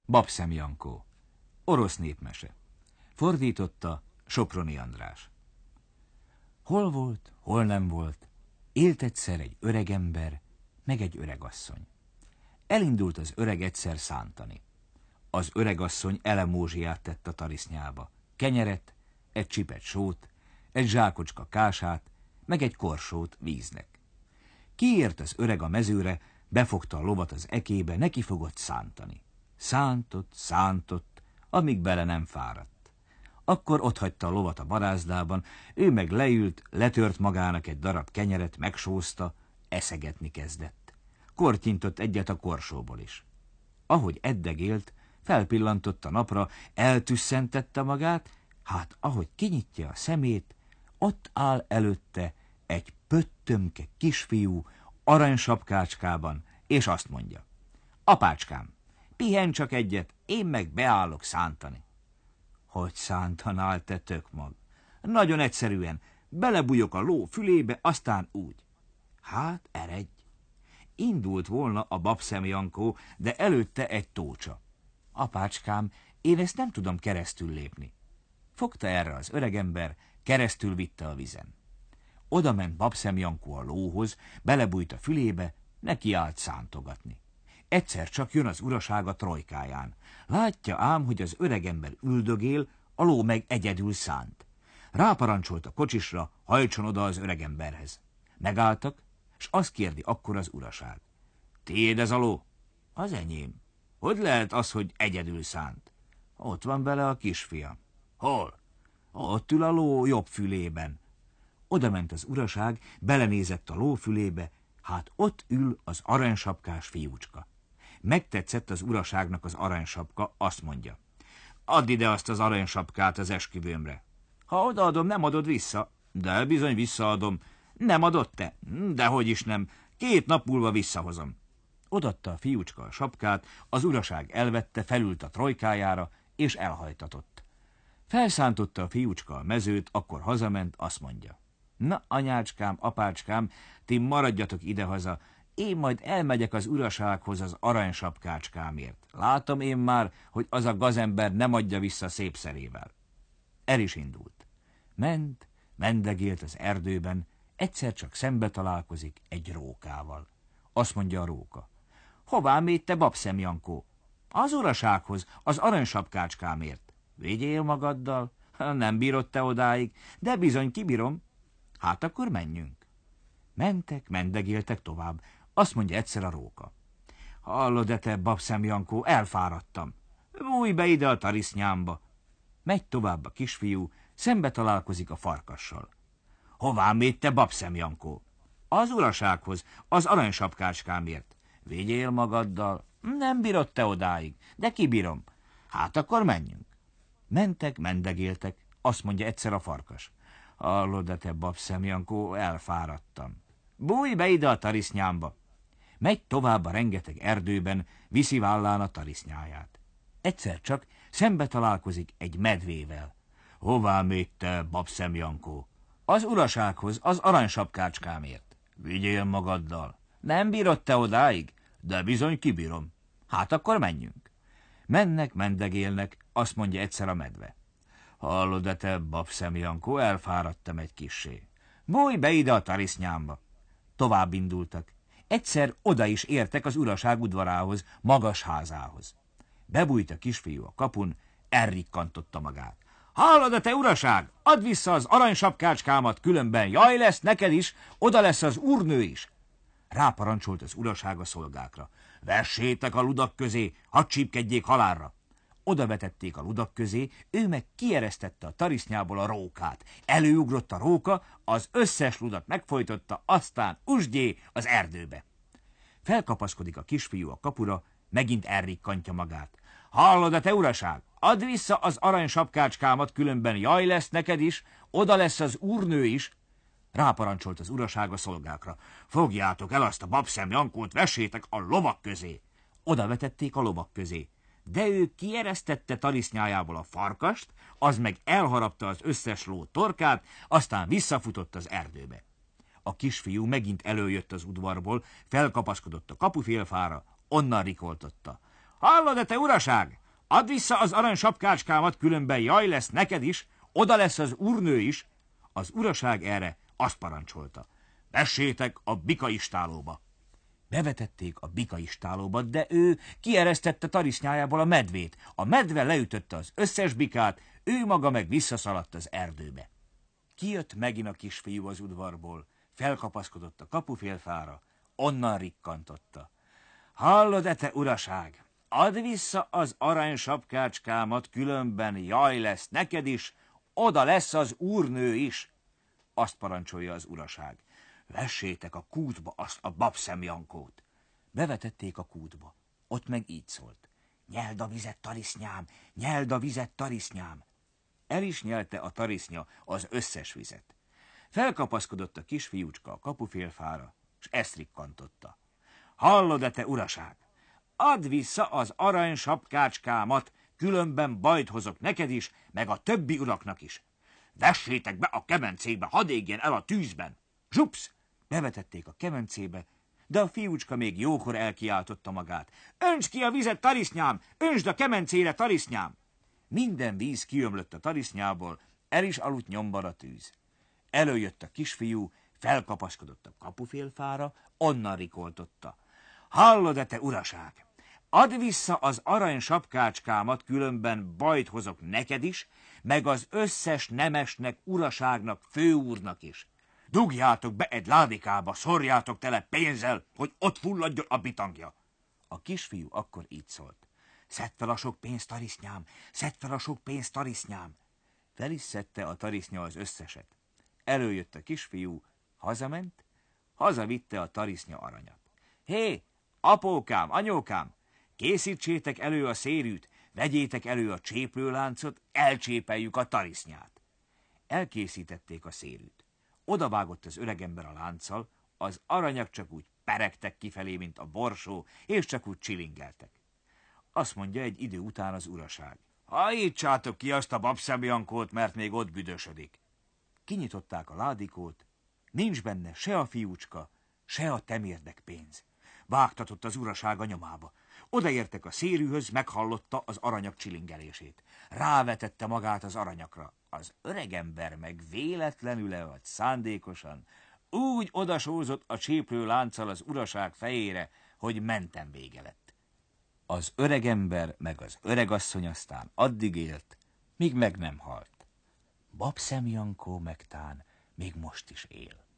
Babszem Jankó. Orosz népmese. Fordította Soproni András. Hol volt, hol nem volt, élt egyszer egy öregember, meg egy öregasszony. Elindult az öreg egyszer szántani. Az öregasszony elemózsiát tett a tarisznyába. Kenyeret, egy csipet sót, egy zsákocska kását, meg egy korsót víznek. Kiért az öreg a mezőre, befogta a lovat az ekébe, neki fogott szántani. Szántott, amíg bele nem fáradt. Akkor otthagyta a lovat a barázdában, ő meg leült, letört magának egy darab kenyeret, megsózta, eszegetni kezdett. Kortyintott egyet a korsóból is. Ahogy eddegélt, felpillantott a napra, eltüsszentette magát, hát ahogy kinyitja a szemét, ott áll előtte egy pöttömke kisfiú aranysapkácskában, és azt mondja: Apácskám, pihenj csak egyet, én meg beállok szántani. Hogy szántanál, te tökmag? Nagyon egyszerűen, belebújok a ló fülébe, aztán úgy. Hát, eredj! Indult volna a Babszem Jankó, de előtte egy tócsa. Apácskám, én ezt nem tudom keresztül lépni. Fogta erre az öregember, keresztül vitte a vizen. Oda ment Babszem Jankó a lóhoz, belebújt a fülébe, neki állt szántogatni. Egyszer csak jön az uraság a trojkáján. Látja ám, hogy az öregember üldögél, a ló meg egyedül szánt. Ráparancsolt a kocsisra, hajtson oda az öregemberhez. Megálltak, s azt kérdi akkor az uraság: Tiéd ez a ló? Az enyém. Hogy lehet az, hogy egyedül szánt? Ott van vele a kisfiam. Hol? Ott ül a ló jobb fülében. Oda ment az uraság, belenézett a ló fülébe, hát ott ül az aranysapkás fiúcska. Megtetszett az uraságnak az aranysapka, azt mondja: Add ide azt az aranysapkát az esküvőmre. Ha odaadom, nem adod vissza. De bizony visszaadom. Nem adott te? Dehogy is nem. 2 nap múlva visszahozom. Odaadta a fiúcska a sapkát, az uraság elvette, felült a trojkájára, és elhajtatott. Felszántotta a fiúcska a mezőt, akkor hazament, azt mondja: Na, anyácskám, apácskám, ti maradjatok idehaza, én majd elmegyek az urasághoz az aranysapkácskámért. Látom én már, hogy az a gazember nem adja vissza szép szerével. El is indult. Mendegélt az erdőben, egyszer csak szembe találkozik egy rókával. Azt mondja a róka: Hová mégy te, Babszem Jankó? Az urasághoz, az aranysapkácskámért. Vigyél magaddal. Nem bírod te odáig, de bizony kibírom. Hát akkor menjünk. Mentek, mendegéltek tovább. Azt mondja egyszer a róka: Hallod-e te, Babszem Jankó, elfáradtam. Bújj be ide a tarisznyámba. Megy tovább a kisfiú, szembe találkozik a farkassal. Hová mégy te, Babszem Jankó? Az urasághoz, az aranysapkácskámért. Vigyél magaddal. Nem bírod te odáig, de kibírom. Hát akkor menjünk. Mentek, mendegéltek, azt mondja egyszer a farkas: Hallod-e te, Babszem Jankó, elfáradtam. Bújj be ide a tarisznyámba. Megy tovább a rengeteg erdőben, viszi vállán a tarisznyáját. Egyszer csak szembe találkozik egy medvével. Hová mégy te, Babszem Jankó? Az urasághoz, az aranysapkácskámért. Vigyél magaddal. Nem bírod te odáig? De bizony kibírom. Hát akkor menjünk. Mennek, mendegélnek, azt mondja egyszer a medve: Hallod-e te, Babszem Jankó, elfáradtam egy kissé. Bújj be ide a tarisznyámba. Tovább indultak. Egyszer oda is értek az uraság udvarához, magas házához. Bebújt a kisfiú a kapun, elrikkantotta magát. Hallod-e te, uraság? Add vissza az aranysapkácskámat, különben jaj lesz neked is, oda lesz az úrnő is. Ráparancsolt az uraság a szolgákra: Vessétek a ludak közé, hadd csípkedjék halálra. Oda vetették a ludak közé, ő meg kieresztette a tarisznyából a rókát. Előugrott a róka, az összes ludat megfojtotta, aztán usgyé az erdőbe. Felkapaszkodik a kisfiú a kapura, megint elrikkantja magát. Hallod-e te, uraság? Add vissza az aranysapkácskámat, különben jaj lesz neked is, oda lesz az úrnő is. Ráparancsolt az uraság a szolgákra: Fogjátok el azt a Babszem Jankót, vessétek a lovak közé. Oda vetették a lovak közé. De ő kieresztette tarisznyájából a farkast, az meg elharapta az összes ló torkát, aztán visszafutott az erdőbe. A kisfiú megint előjött az udvarból, felkapaszkodott a kapufélfára, onnan rikoltotta: Hallod-e te, uraság? Add vissza az arany sapkácskámat, különben jaj lesz neked is, oda lesz az úrnő is. Az uraság erre azt parancsolta: vessétek a bikaistálóba. Bevetették a bikaistálóba, de ő kieresztette tarisznyájából a medvét. A medve leütötte az összes bikát, ő maga meg visszaszaladt az erdőbe. Kijött megint a kisfiú az udvarból, felkapaszkodott a kapufélfára, onnan rikkantotta: hallod-e, te uraság? Add vissza az arany sapkácskámat, különben jaj lesz neked is, oda lesz az úrnő is. Azt parancsolja az uraság: vessétek a kútba azt a babszem Jankót. Bevetették a kútba, ott meg így szólt: nyeld a vizet, tarisznyám, nyeld a vizet, tarisznyám. El is nyelte a tarisznya az összes vizet. Felkapaszkodott a kisfiúcska a kapufélfára, s ezt rikkantotta: hallod-e, te uraság? Add vissza az arany sapkácskámat, különben bajt hozok neked is, meg a többi uraknak is. Vessétek be a kemencébe, hadd égjen el a tűzben. Zsupsz! Bevetették a kemencébe, de a fiúcska még jókor elkiáltotta magát: öntsd ki a vizet, tarisznyám! Öntsd a kemencére, tarisznyám! Minden víz kiömlött a tarisznyából, el is aludt nyomban a tűz. Előjött a kisfiú, felkapaszkodott a kapufélfára, onnan rikoltotta: hallod-e, te uraság? Add vissza az arany sapkácskámat, különben bajt hozok neked is, meg az összes nemesnek, uraságnak, főúrnak is. Dugjátok be egy ládikába, szórjátok tele pénzzel, hogy ott fulladjon a bitangja. A kisfiú akkor így szólt: szedd fel a sok pénzt, tarisznyám, szedd fel a sok pénzt, tarisznyám. Fel is szedte a tarisznya az összeset. Előjött a kisfiú, hazament, hazavitte a tarisznya aranyat. Hé, apókám, anyókám, készítsétek elő a szérűt, vegyétek elő a cséplőláncot, elcsépeljük a tarisznyát. Elkészítették a szérűt. Odavágott az öregember a lánccal, az aranyak csak úgy peregtek kifelé, mint a borsó, és csak úgy csilingeltek. Azt mondja egy idő után az uraság: hajítsátok ki azt a babszem Jankót, mert még ott büdösödik. Kinyitották a ládikót, nincs benne se a fiúcska, se a temérdek pénz. Vágtatott az uraság a nyomába. Odaértek a szérűhöz, meghallotta az aranyak csilingelését. Rávetette magát az aranyakra. Az öregember meg véletlenül vagy szándékosan úgy odasózott a cséplő lánccal az uraság fejére, hogy mentem vége lett. Az öregember meg az öregasszony aztán addig élt, míg meg nem halt. Babszem Jankó megtán még most is él.